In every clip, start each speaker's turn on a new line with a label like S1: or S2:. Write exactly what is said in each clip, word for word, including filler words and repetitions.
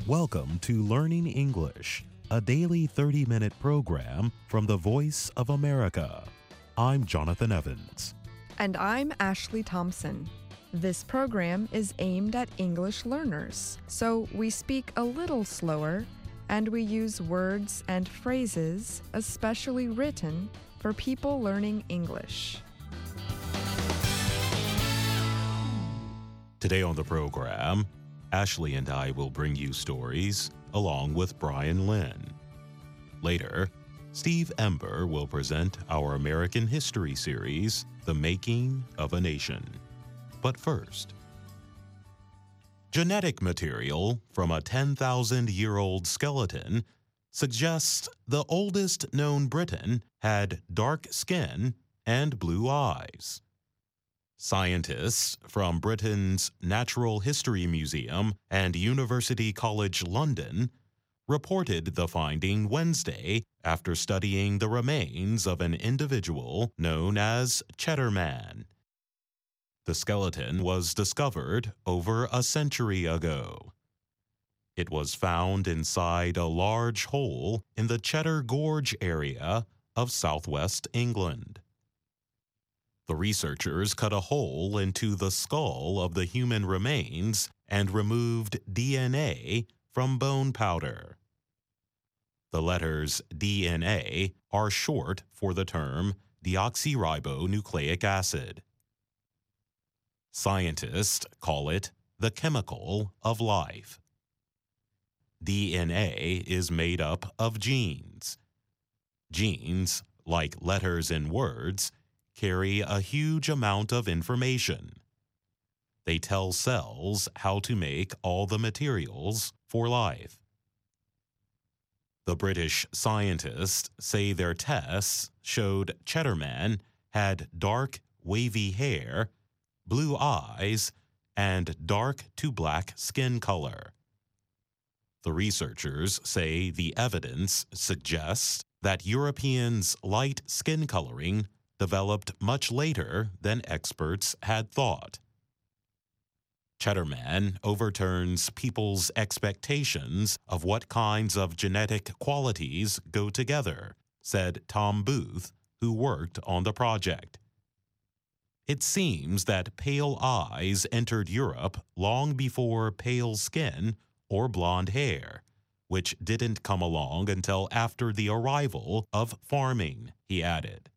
S1: Welcome to Learning English, a daily thirty-minute program from the Voice of America. I'm Jonathan Evans.
S2: And I'm Ashley Thompson. This program is aimed at English learners, so we speak a little slower and we use words and phrases especially written for people learning English.
S1: Today on the program, Ashley and I will bring you stories along with Brian Lynn. Later, Steve Ember will present our American history series, The Making of a Nation. But first, genetic material from a ten thousand year old skeleton suggests the oldest known Briton had dark skin and blue eyes. Scientists from Britain's Natural History Museum and University College London reported the finding Wednesday after studying the remains of an individual known as Cheddar Man. The skeleton was discovered over a century ago. It was found inside a large hole in the Cheddar Gorge area of southwest England. The researchers cut a hole into the skull of the human remains and removed D N A from bone powder. The letters D N A are short for the term deoxyribonucleic acid. Scientists call it the chemical of life. D N A is made up of genes. Genes, like letters in words, carry a huge amount of information. They tell cells how to make all the materials for life. The British scientists say their tests showed Cheddar Man had dark, wavy hair, blue eyes, and dark to black skin color. The researchers say the evidence suggests that Europeans' light skin coloring developed much later than experts had thought. Cheddar Man overturns people's expectations of what kinds of genetic qualities go together, said Tom Booth, who worked on the project. It seems that pale eyes entered Europe long before pale skin or blonde hair, which didn't come along until after the arrival of farming, he added.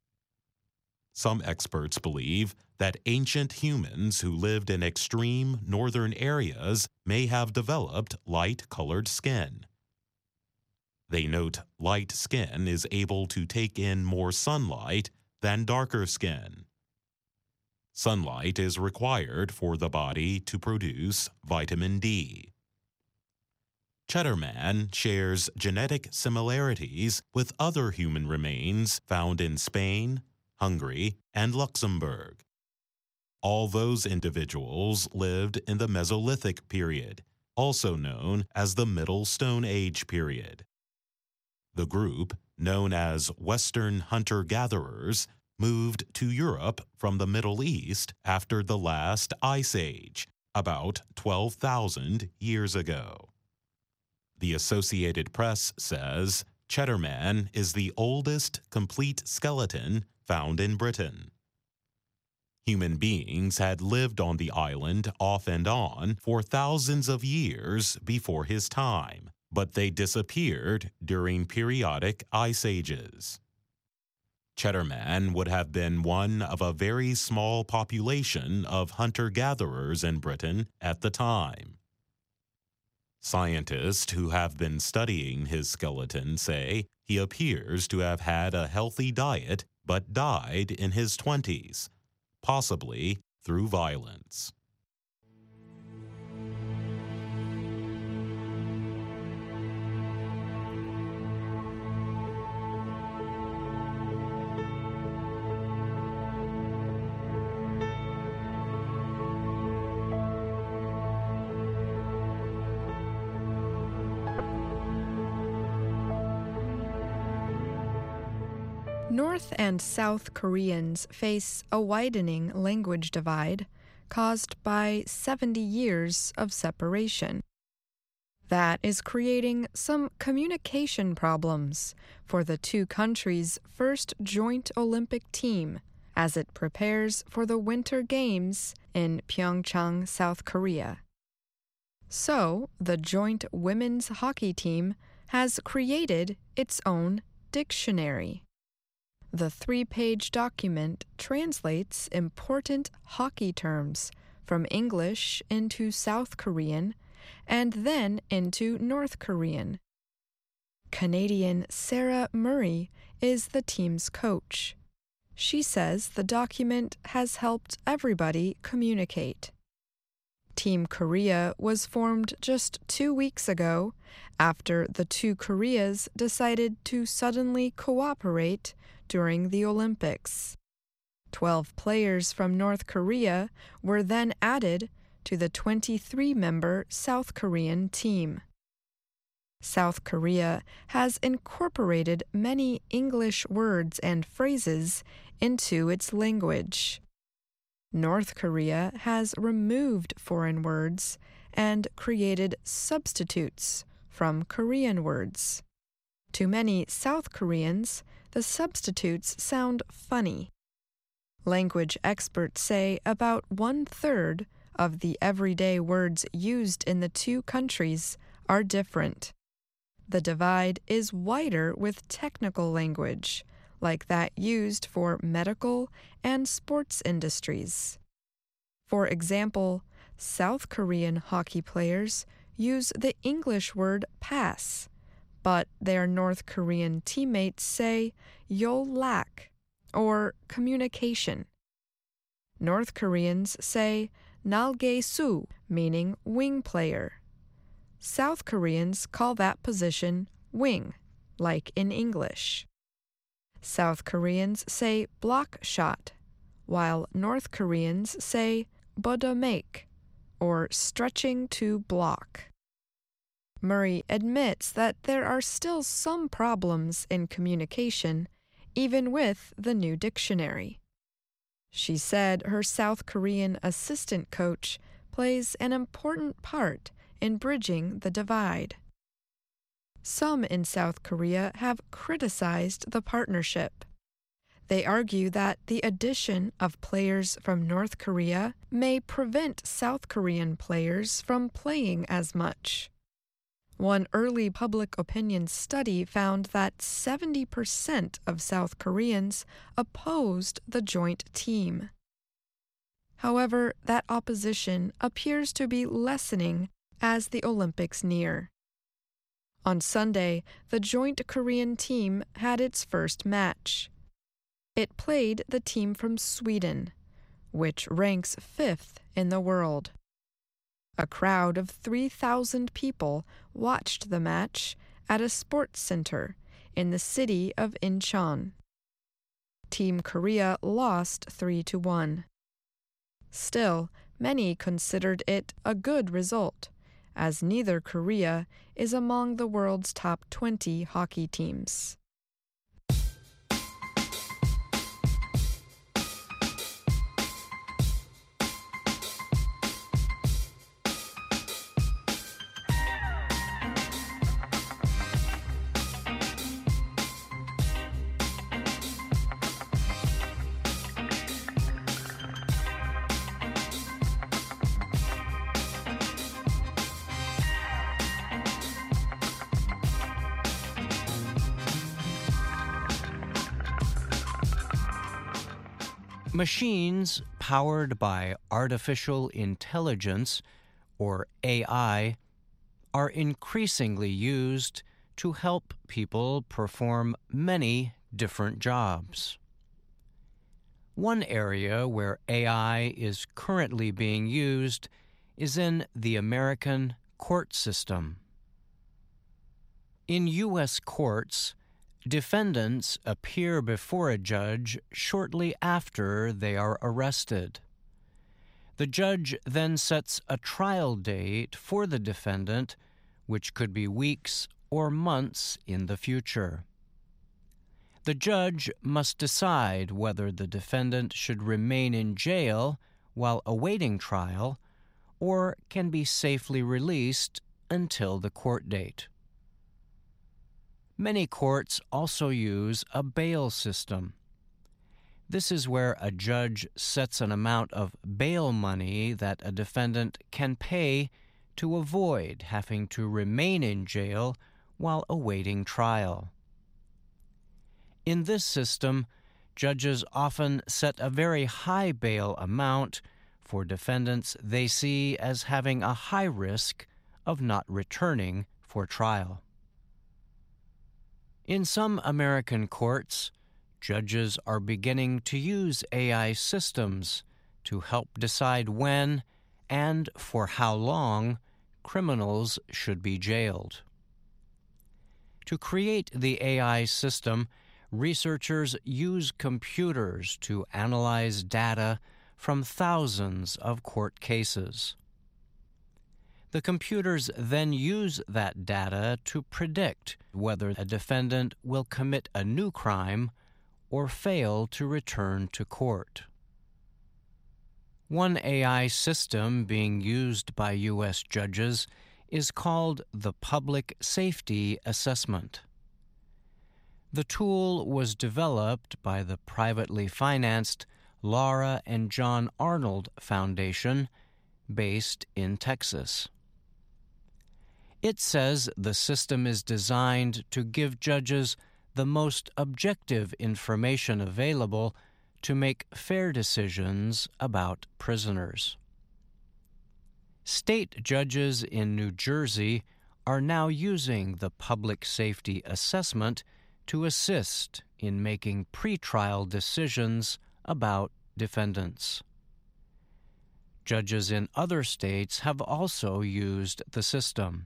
S1: Some experts believe that ancient humans who lived in extreme northern areas may have developed light-colored skin. They note light skin is able to take in more sunlight than darker skin. Sunlight is required for the body to produce vitamin D. Cheddar Man shares genetic similarities with other human remains found in Spain, Hungary, and Luxembourg. All those individuals lived in the Mesolithic period, also known as the Middle Stone Age period. The group, known as Western hunter-gatherers, moved to Europe from the Middle East after the last Ice Age, about twelve thousand years ago. The Associated Press says Cheddar Man is the oldest complete skeleton found in Britain. Human beings had lived on the island off and on for thousands of years before his time, but they disappeared during periodic ice ages. Cheddar Man would have been one of a very small population of hunter-gatherers in Britain at the time. Scientists who have been studying his skeleton say he appears to have had a healthy diet but died in his twenties, possibly through violence.
S2: North and South Koreans face a widening language divide caused by seventy years of separation. That is creating some communication problems for the two countries' first joint Olympic team as it prepares for the Winter Games in Pyeongchang, South Korea. So, the joint women's hockey team has created its own dictionary. The three-page document translates important hockey terms from English into South Korean and then into North Korean. Canadian Sarah Murray is the team's coach. She says the document has helped everybody communicate. Team Korea was formed just two weeks ago after the two Koreas decided to suddenly cooperate during the Olympics. Twelve players from North Korea were then added to the twenty-three-member South Korean team. South Korea has incorporated many English words and phrases into its language. North Korea has removed foreign words and created substitutes from Korean words. To many South Koreans, the substitutes sound funny. Language experts say about one-third of the everyday words used in the two countries are different. The divide is wider with technical language, like that used for medical and sports industries. For example, South Korean hockey players use the English word pass, but their North Korean teammates say 연락 or communication. North Koreans say 날개수, meaning wing player. South Koreans call that position wing, like in English. South Koreans say block shot, while North Koreans say bodomek, or stretching to block. Murray admits that there are still some problems in communication, even with the new dictionary. She said her South Korean assistant coach plays an important part in bridging the divide. Some in South Korea have criticized the partnership. They argue that the addition of players from North Korea may prevent South Korean players from playing as much. One early public opinion study found that seventy percent of South Koreans opposed the joint team. However, that opposition appears to be lessening as the Olympics near. On Sunday, the joint Korean team had its first match. It played the team from Sweden, which ranks fifth in the world. A crowd of three thousand people watched the match at a sports center in the city of Incheon. Team Korea lost three to one. Still, many considered it a good result, as neither Korea is among the world's top twenty hockey teams.
S3: Machines powered by artificial intelligence, or A I, are increasingly used to help people perform many different jobs. One area where A I is currently being used is in the American court system. In U S courts, defendants appear before a judge shortly after they are arrested. The judge then sets a trial date for the defendant, which could be weeks or months in the future. The judge must decide whether the defendant should remain in jail while awaiting trial or can be safely released until the court date. Many courts also use a bail system. This is where a judge sets an amount of bail money that a defendant can pay to avoid having to remain in jail while awaiting trial. In this system, judges often set a very high bail amount for defendants they see as having a high risk of not returning for trial. In some American courts, judges are beginning to use A I systems to help decide when and for how long criminals should be jailed. To create the A I system, researchers use computers to analyze data from thousands of court cases. The computers then use that data to predict whether a defendant will commit a new crime or fail to return to court. One A I system being used by U S judges is called the Public Safety Assessment. The tool was developed by the privately financed Laura and John Arnold Foundation, based in Texas. It says the system is designed to give judges the most objective information available to make fair decisions about prisoners. State judges in New Jersey are now using the Public Safety Assessment to assist in making pretrial decisions about defendants. Judges in other states have also used the system.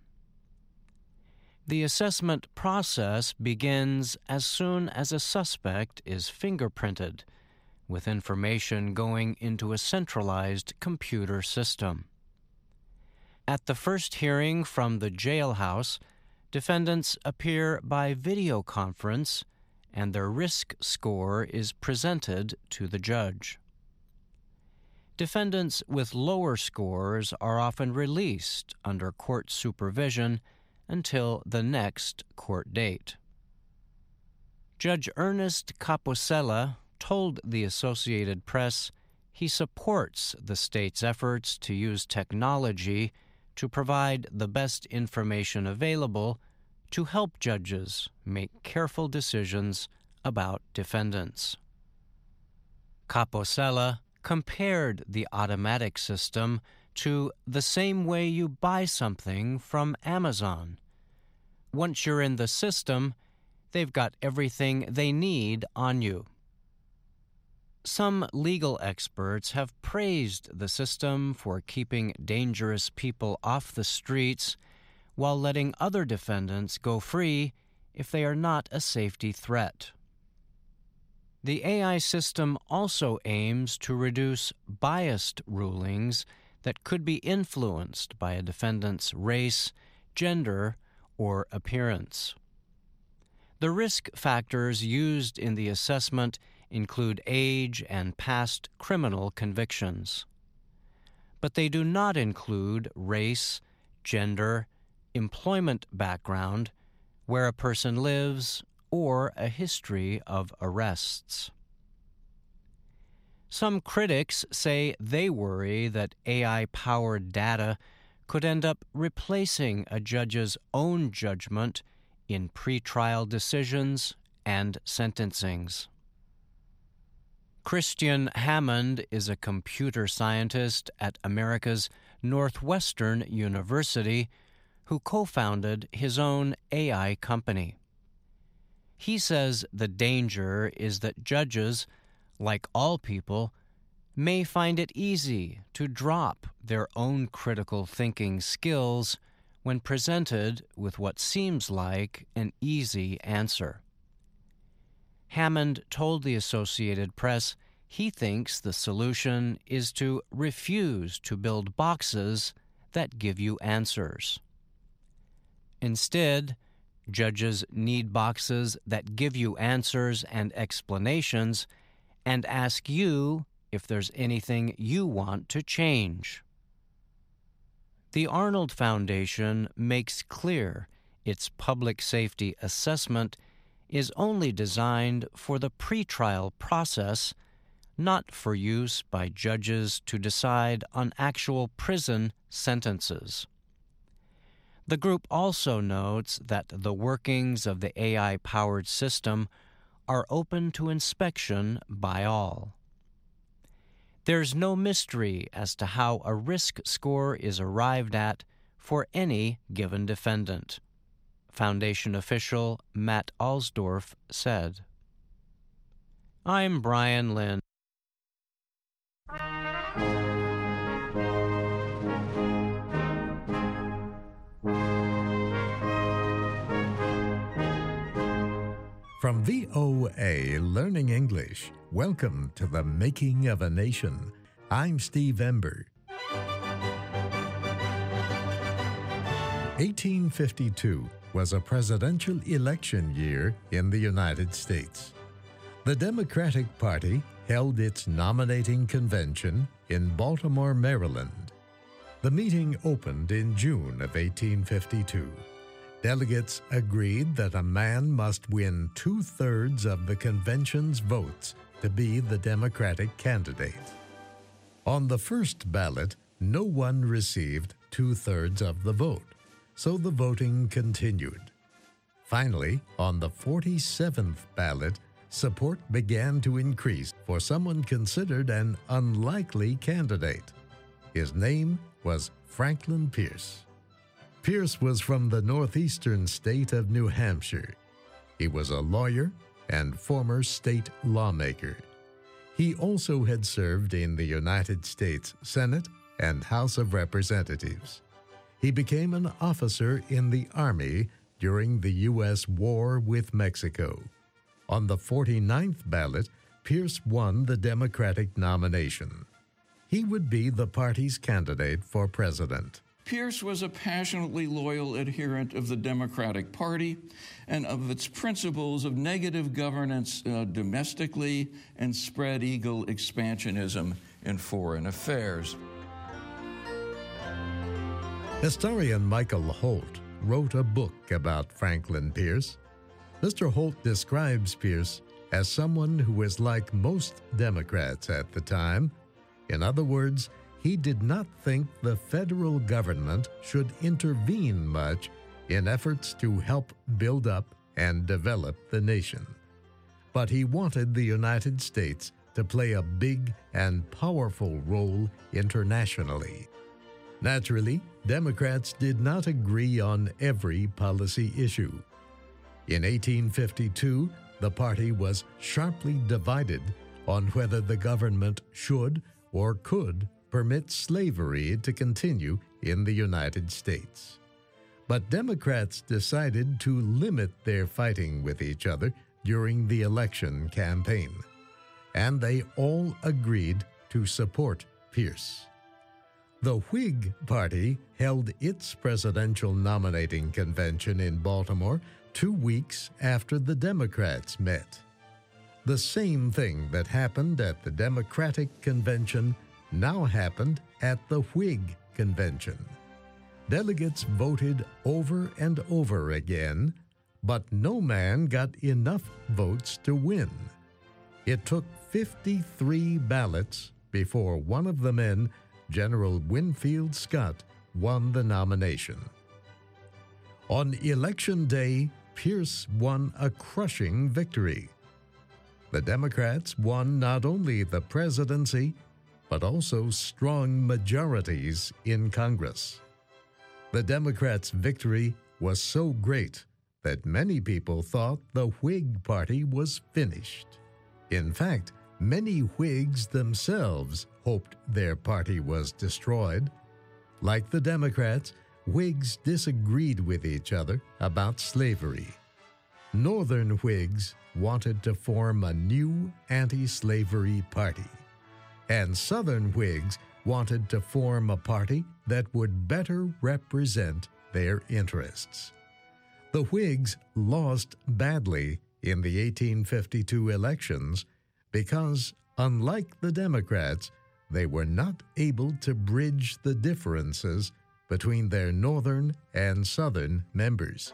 S3: The assessment process begins as soon as a suspect is fingerprinted, with information going into a centralized computer system. At the first hearing from the jailhouse, defendants appear by video conference, and their risk score is presented to the judge. Defendants with lower scores are often released under court supervision until the next court date. Judge Ernest Caposella told the Associated Press he supports the state's efforts to use technology to provide the best information available to help judges make careful decisions about defendants. Caposella compared the automatic system to the same way you buy something from Amazon. Once you're in the system, they've got everything they need on you. Some legal experts have praised the system for keeping dangerous people off the streets while letting other defendants go free if they are not a safety threat. The A I system also aims to reduce biased rulings that could be influenced by a defendant's race, gender, or appearance. The risk factors used in the assessment include age and past criminal convictions. But they do not include race, gender, employment background, where a person lives, or a history of arrests. Some critics say they worry that A I-powered data could end up replacing a judge's own judgment in pretrial decisions and sentencings. Christian Hammond is a computer scientist at America's Northwestern University who co-founded his own A I company. He says the danger is that judges, like all people, may find it easy to drop their own critical thinking skills when presented with what seems like an easy answer. Hammond told the Associated Press he thinks the solution is to refuse to build boxes that give you answers. Instead, judges need boxes that give you answers and explanations and ask you if there's anything you want to change. The Arnold Foundation makes clear its public safety assessment is only designed for the pretrial process, not for use by judges to decide on actual prison sentences. The group also notes that the workings of the A I-powered system are open to inspection by all. There's no mystery as to how a risk score is arrived at for any given defendant, Foundation official Matt Alsdorf said. I'm Brian Lynn.
S4: From V O A Learning English, welcome to the Making of a Nation. I'm Steve Ember. eighteen fifty-two was a presidential election year in the United States. The Democratic Party held its nominating convention in Baltimore, Maryland. The meeting opened in June of eighteen fifty-two. Delegates agreed that a man must win two-thirds of the convention's votes to be the Democratic candidate. On the first ballot, no one received two-thirds of the vote, so the voting continued. Finally, on the forty-seventh ballot, support began to increase for someone considered an unlikely candidate. His name was Franklin Pierce. Pierce was from the northeastern state of New Hampshire. He was a lawyer and former state lawmaker. He also had served in the United States Senate and House of Representatives. He became an officer in the Army during the U S war with Mexico. On the forty-ninth ballot, Pierce won the Democratic nomination. He would be the party's candidate for president.
S5: Pierce was a passionately loyal adherent of the Democratic Party and of its principles of negative governance uh, domestically and spread-eagle expansionism in foreign affairs.
S4: Historian Michael Holt wrote a book about Franklin Pierce. Mister Holt describes Pierce as someone who was like most Democrats at the time. In other words, he did not think the federal government should intervene much in efforts to help build up and develop the nation. But he wanted the United States to play a big and powerful role internationally. Naturally, Democrats did not agree on every policy issue. In eighteen fifty-two, the party was sharply divided on whether the government should or could permit slavery to continue in the United States. But Democrats decided to limit their fighting with each other during the election campaign, and they all agreed to support Pierce. The Whig Party held its presidential nominating convention in Baltimore two weeks after the Democrats met. The same thing that happened at the Democratic convention now happened at the Whig convention. Delegates voted over and over again, but no man got enough votes to win. It took fifty-three ballots before one of the men, General Winfield Scott, won the nomination. On Election Day, Pierce won a crushing victory. The Democrats won not only the presidency, but also strong majorities in Congress. The Democrats' victory was so great that many people thought the Whig Party was finished. In fact, many Whigs themselves hoped their party was destroyed. Like the Democrats, Whigs disagreed with each other about slavery. Northern Whigs wanted to form a new anti-slavery party, and Southern Whigs wanted to form a party that would better represent their interests. The Whigs lost badly in the eighteen fifty-two elections because, unlike the Democrats, they were not able to bridge the differences between their northern and southern members.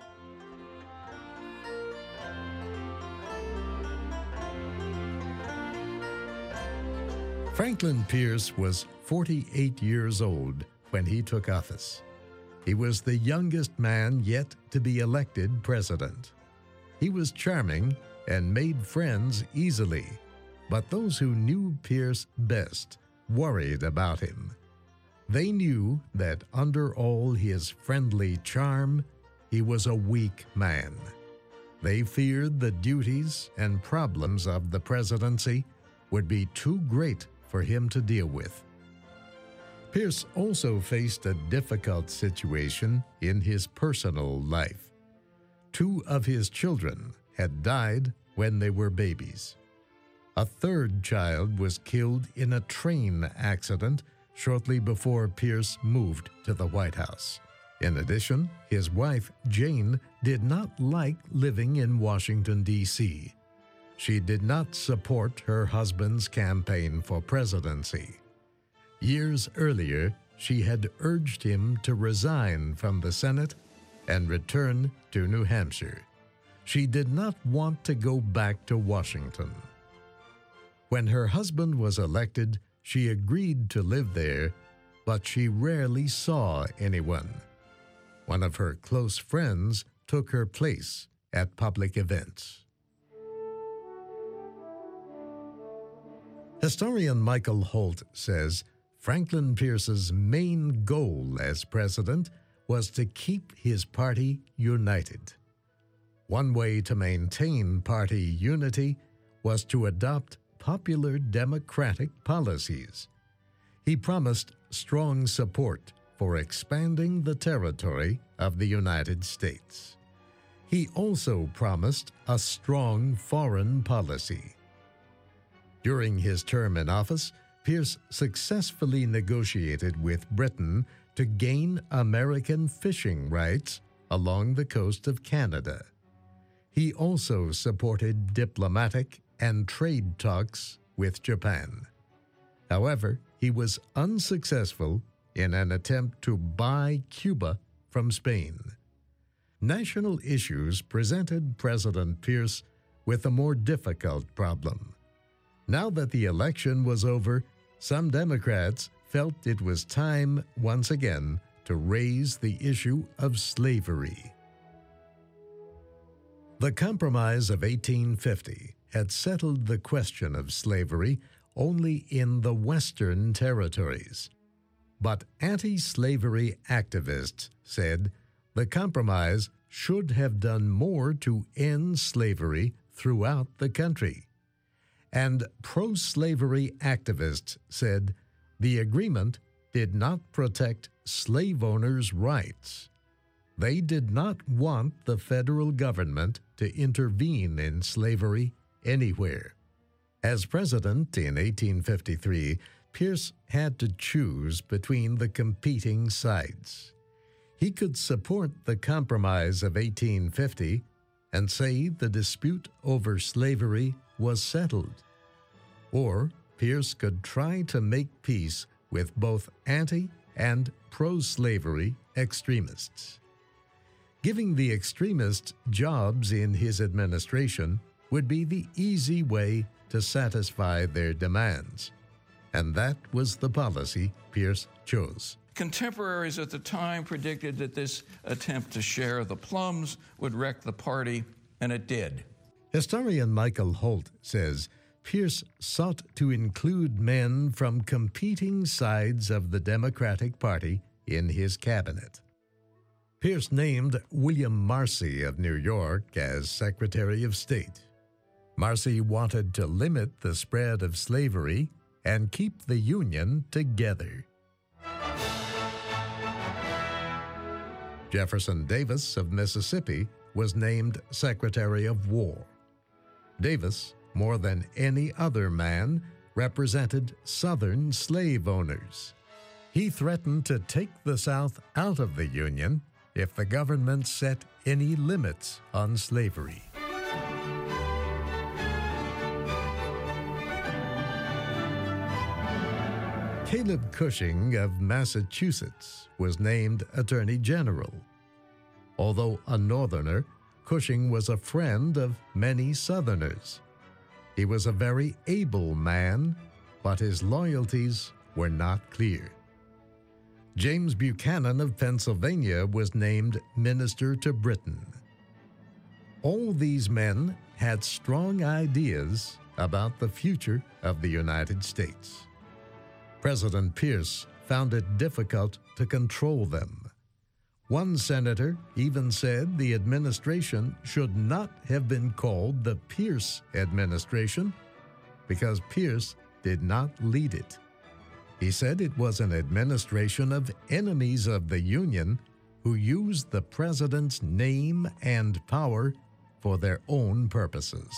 S4: Franklin Pierce was forty-eight years old when he took office. He was the youngest man yet to be elected president. He was charming and made friends easily, but those who knew Pierce best worried about him. They knew that under all his friendly charm, he was a weak man. They feared the duties and problems of the presidency would be too great for him to deal with. Pierce also faced a difficult situation in his personal life. Two of his children had died when they were babies. A third child was killed in a train accident shortly before Pierce moved to the White House. In addition, his wife, Jane, did not like living in Washington, D C She did not support her husband's campaign for presidency. Years earlier, she had urged him to resign from the Senate and return to New Hampshire. She did not want to go back to Washington. When her husband was elected, she agreed to live there, but she rarely saw anyone. One of her close friends took her place at public events. Historian Michael Holt says Franklin Pierce's main goal as president was to keep his party united. One way to maintain party unity was to adopt popular democratic policies. He promised strong support for expanding the territory of the United States. He also promised a strong foreign policy. During his term in office, Pierce successfully negotiated with Britain to gain American fishing rights along the coast of Canada. He also supported diplomatic and trade talks with Japan. However, he was unsuccessful in an attempt to buy Cuba from Spain. National issues presented President Pierce with a more difficult problem. Now that the election was over, some Democrats felt it was time once again to raise the issue of slavery. The Compromise of eighteen fifty had settled the question of slavery only in the Western territories. But anti-slavery activists said the compromise should have done more to end slavery throughout the country. And pro-slavery activists said the agreement did not protect slave owners' rights. They did not want the federal government to intervene in slavery anywhere. As president in eighteen fifty-three, Pierce had to choose between the competing sides. He could support the Compromise of eighteen fifty and say the dispute over slavery was settled. Or Pierce could try to make peace with both anti- and pro-slavery extremists. Giving the extremists jobs in his administration would be the easy way to satisfy their demands. And that was the policy Pierce chose.
S5: Contemporaries at the time predicted that this attempt to share the plums would wreck the party, and it did.
S4: Historian Michael Holt says Pierce sought to include men from competing sides of the Democratic Party in his cabinet. Pierce named William Marcy of New York as Secretary of State. Marcy wanted to limit the spread of slavery and keep the Union together. Jefferson Davis of Mississippi was named Secretary of War. Davis, more than any other man, represented Southern slave owners. He threatened to take the South out of the Union if the government set any limits on slavery. Caleb Cushing of Massachusetts was named Attorney General. Although a Northerner, Cushing was a friend of many Southerners. He was a very able man, but his loyalties were not clear. James Buchanan of Pennsylvania was named Minister to Britain. All these men had strong ideas about the future of the United States. President Pierce found it difficult to control them. One senator even said the administration should not have been called the Pierce administration because Pierce did not lead it. He said it was an administration of enemies of the Union who used the president's name and power for their own purposes.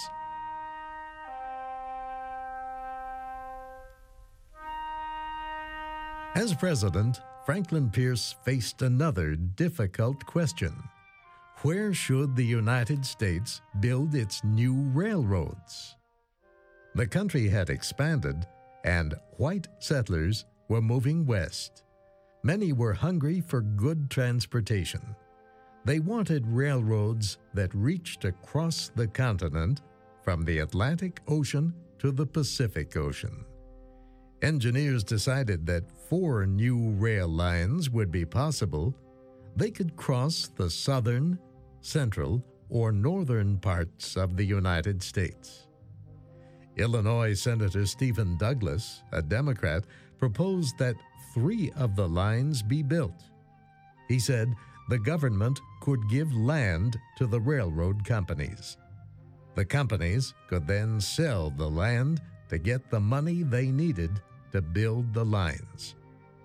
S4: As president, Franklin Pierce faced another difficult question. Where should the United States build its new railroads? The country had expanded, and white settlers were moving west. Many were hungry for good transportation. They wanted railroads that reached across the continent from the Atlantic Ocean to the Pacific Ocean. Engineers decided that four new rail lines would be possible. They could cross the southern, central, or northern parts of the United States. Illinois Senator Stephen Douglas, a Democrat, proposed that three of the lines be built. He said the government could give land to the railroad companies. The companies could then sell the land to get the money they needed to build the lines.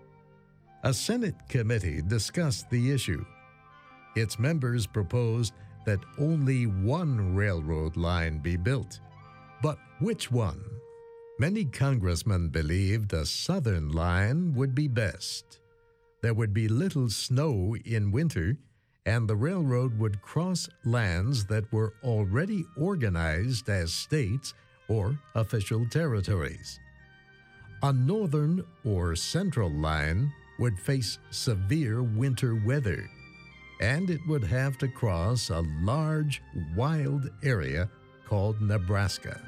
S4: A Senate committee discussed the issue. Its members proposed that only one railroad line be built. But which one? Many congressmen believed a southern line would be best. There would be little snow in winter, and the railroad would cross lands that were already organized as states or official territories. A northern or central line would face severe winter weather, and it would have to cross a large, wild area called Nebraska.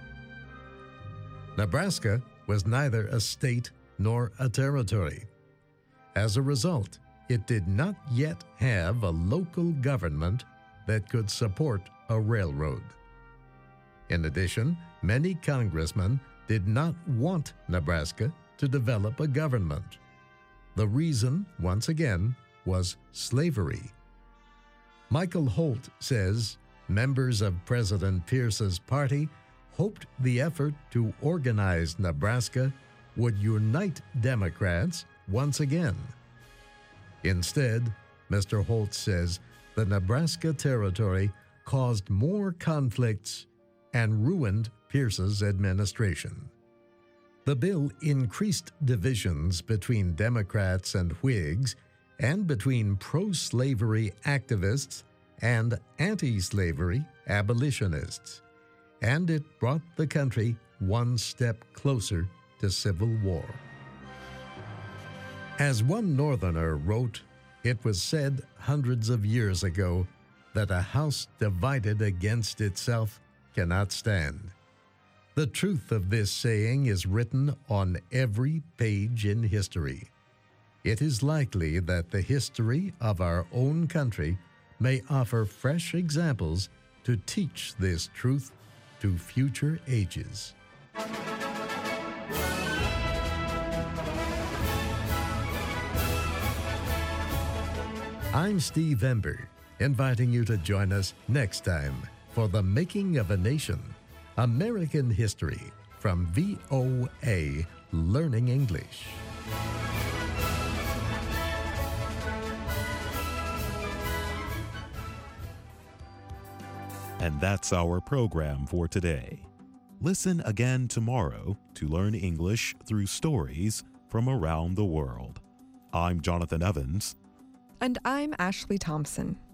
S4: Nebraska was neither a state nor a territory. As a result, it did not yet have a local government that could support a railroad. In addition, many congressmen did not want Nebraska to develop a government. The reason, once again, was slavery. Michael Holt says members of President Pierce's party hoped the effort to organize Nebraska would unite Democrats once again. Instead, Mister Holt says the Nebraska Territory caused more conflicts and ruined Pierce's administration. The bill increased divisions between Democrats and Whigs and between pro-slavery activists and anti-slavery abolitionists, and it brought the country one step closer to civil war. As one Northerner wrote, it was said hundreds of years ago that a house divided against itself cannot stand. The truth of this saying is written on every page in history. It is likely that the history of our own country may offer fresh examples to teach this truth to future ages. I'm Steve Ember, inviting you to join us next time for The Making of a Nation, American History from V O A Learning English.
S1: And that's our program for today. Listen again tomorrow to learn English through stories from around the world. I'm Jonathan Evans.
S2: And I'm Ashley Thompson.